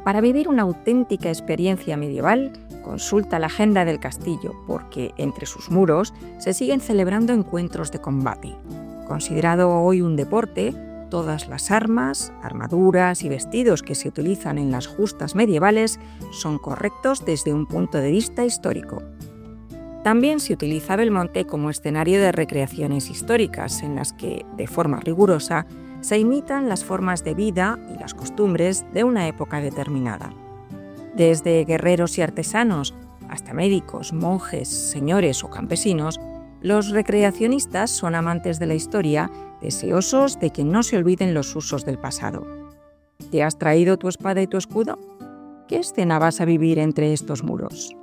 Para vivir una auténtica experiencia medieval, consulta la agenda del castillo, porque entre sus muros se siguen celebrando encuentros de combate. Considerado hoy un deporte, todas las armas, armaduras y vestidos que se utilizan en las justas medievales son correctos desde un punto de vista histórico. También se utiliza Belmonte como escenario de recreaciones históricas en las que, de forma rigurosa, se imitan las formas de vida y las costumbres de una época determinada. Desde guerreros y artesanos hasta médicos, monjes, señores o campesinos, los recreacionistas son amantes de la historia, deseosos de que no se olviden los usos del pasado. ¿Te has traído tu espada y tu escudo? ¿Qué escena vas a vivir entre estos muros?